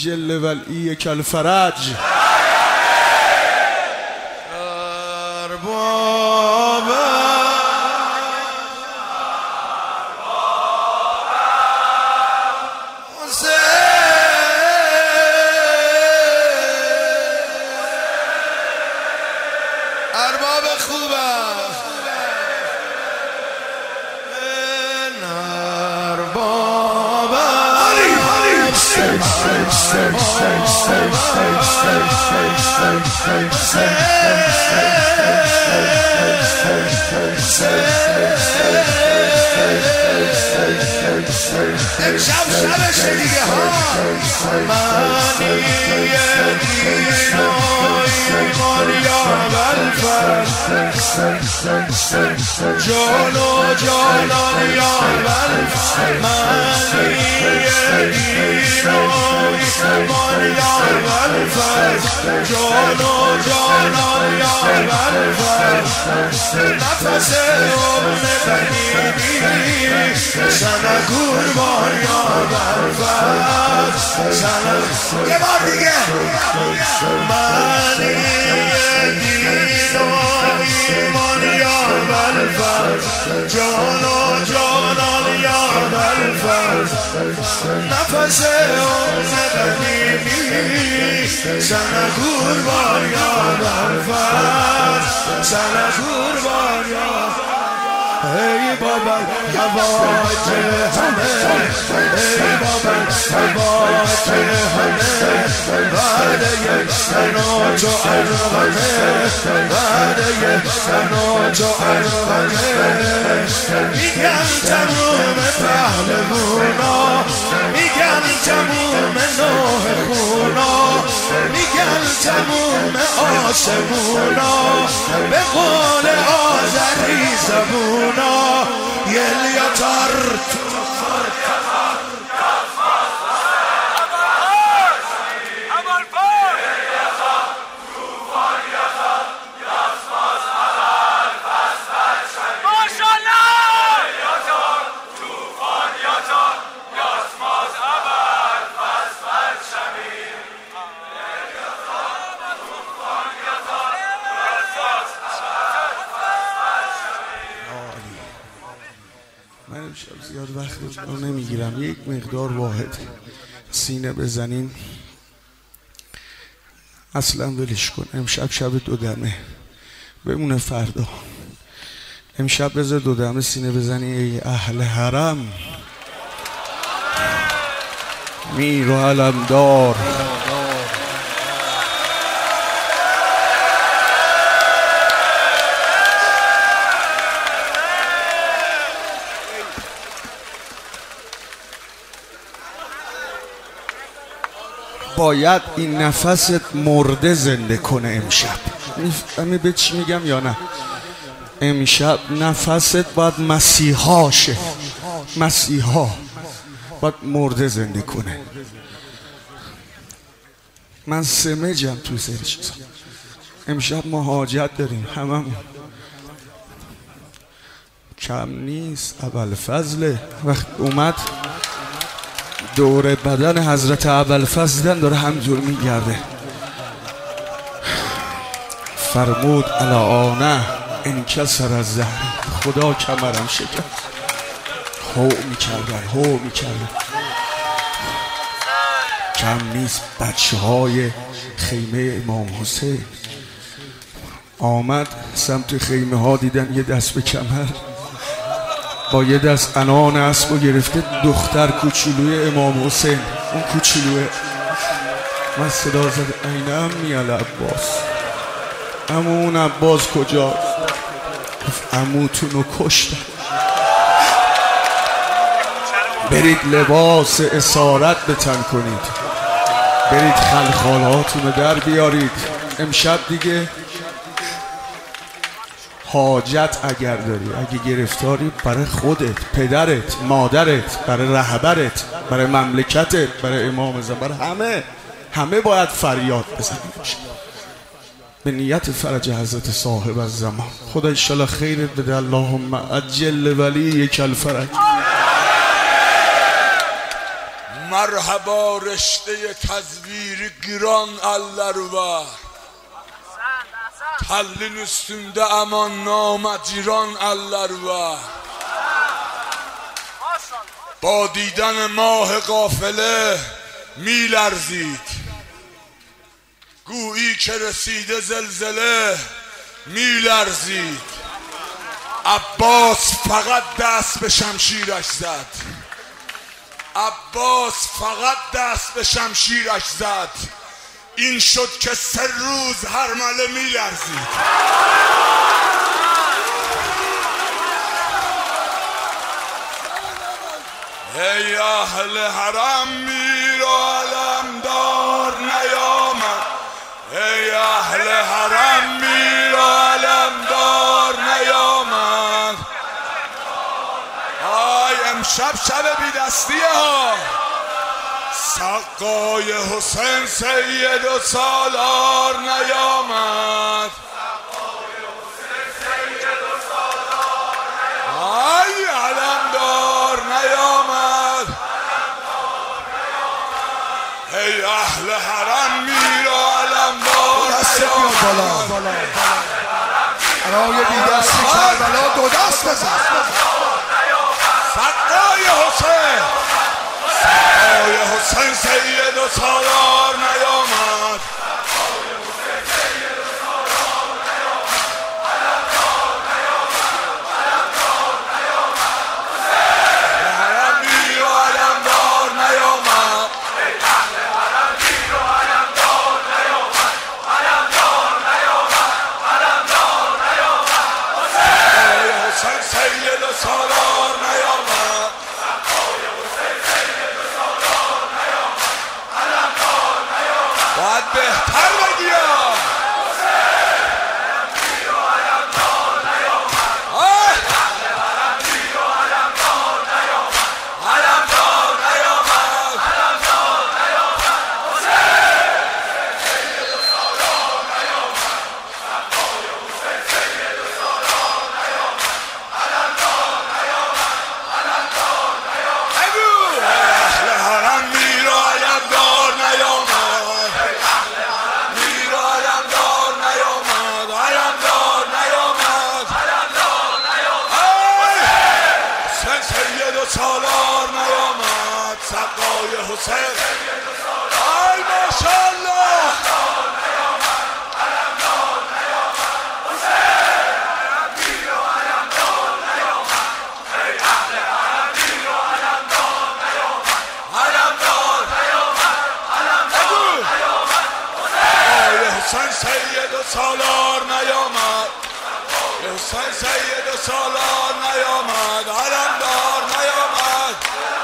عجل ولی کالفرج. ارباب خوبم امشب شبشه دیگه ها منی ماریا بلفر جانو جانان یا بلفر منی ماریا بلفر جانو جانان یا بلفر نفس امن بنیدی سنه قربان یا بلفر یه بار دیگه منی دین و ایمان یا بلفر جانو جانان یا بلفر نفس امن بنیدی سنه قربان یا بلفر سنه قربان یا ای بابا هوات همه ای بابا هوات همه بعد یک سنا جو ارغمه بعد یک سنا جو ارغمه میگم تموم پهلوونا میگم تموم نوح خونا میگم تموم آسمونا به قول آذری زبونا یلیتر من امشب زیاد وقت رو نمیگیرم، یک مقدار واحد سینه بزنین. اصلا ولش کن، امشب شب دو دمه بمونه فردا. امشب بذار دو دمه سینه بزنی ای اهل حرم میر و علمدار. باید این نفست مرده زنده کنه امشب. میفهمی به چی میگم یا نه؟ امشب نفست باید مسیحا شه، مسیحا باید مرده زنده کنه. من سمجم تو سری چیزا. امشب ما حاجت داریم هممون، کم نیست. ابوالفضل وقت اومد دور بدن حضرت ابوالفضل دیدن داره همجور میگرده، فرمود الآنه انکسر از زهری، خدا کمرم شکست. هو میکردن کم نیست. بچه های خیمه امام حسین آمد سمت خیمه ها، دیدن یه دست به کمر با یه دست انان اسب و گرفته دختر کوچولوی امام حسین. اون کوچولوه من صدا زد این امی العباس، اما اون عباس کجاست؟ گفت عموتونو کشتن. برید لباس اسارت به تن کنید، برید خلخالاتونو در بیارید. امشب دیگه حاجت اگر داری، اگه گرفتاری، برای خودت، پدرت، مادرت، برای رهبرت، برای مملکتت، برای امام زمان، برای همه باید فریاد بزنیم به نیت فرج حضرت صاحب الزمان. خدا انشالله خیرت بده. اللهم عجل ولی کالفرج. مرحبا رشته tezviri giran eller var. Tellin üstünde aman namaciran eller var. با دیدن ماه قافله می لرزید، گویی که رسیده زلزله می لرزید. عباس فقط دست به شمشیرش زد، عباس فقط دست به شمشیرش زد. این شد که 3 روز هرمله می لرزید. ای اهل حرم میر و علمدار نیامد، ای اهل حرم میر و علمدار نیامد. آی امشب شب بیدستیه ها، سقای حسین سید و سالار نیامد. آی علمدار نیامد، ای اهل حرم میر و علمدار نیامد. برای بیدستی کربلا 2 دست بزن. سقای حسین، سقای حسین سید و سالار نیامد. باید بهتر بگی سالار نیامد. سقای حسین، آی ماشاءالله. حسین سید و سالار نیامد، حسین سید و سالار نیامد. علمدار نیامد،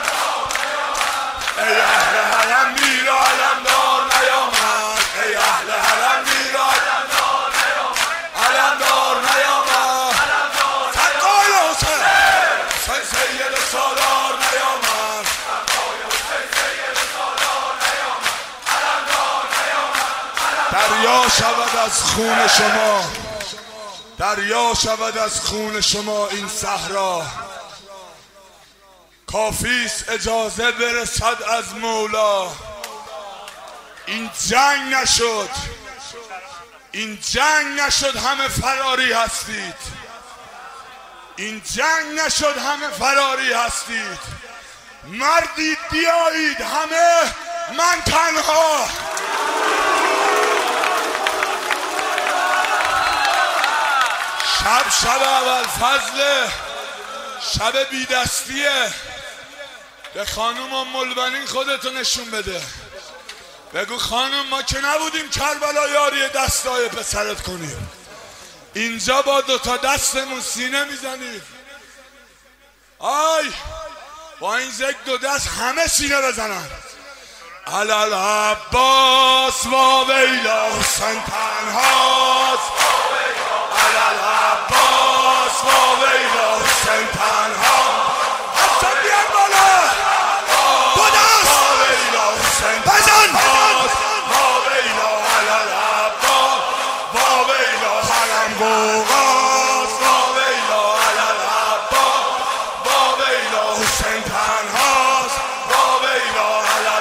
ای اهل حرم میر و علمدار نیامد، ای اهل حرم میر و علمدار نیامد. سقای حسین، حسین سید و سالار نیامد. دریا شود از خون شما، دریا شود از خون شما این صحرا. کافیست اجازه برسد از مولا. این جنگ نشد، این جنگ نشد همه فراری هستید، این جنگ نشد همه فراری هستید. مردید بیایید همه، من تنها. شب اول فضل، شب بیدستیه. به خانوم ام ملبنین خودتو نشون بده، بگو خانوم ما که نبودیم کربلا یاری دستای پسرت کنیم، اینجا با 2 تا دستمون سینه میزنیم. آی با این زک 2 دست همه سینه بزنن. علال عباس و ویلا حسین تنهاست، علال عباس و ویلا حسین تنها. حسین بیاد بالا، 2 دست و ویلا حسین بزن. و ویلا علال عباس و ویلا حرم بوغاست، و ویلا علال عباس و ویلا حسین تنهاست، و ویلا علال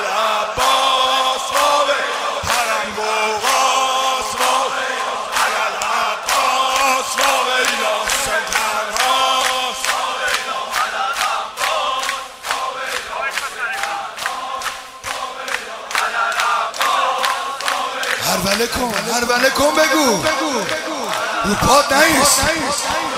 هربله کن بگو رو پاد نیست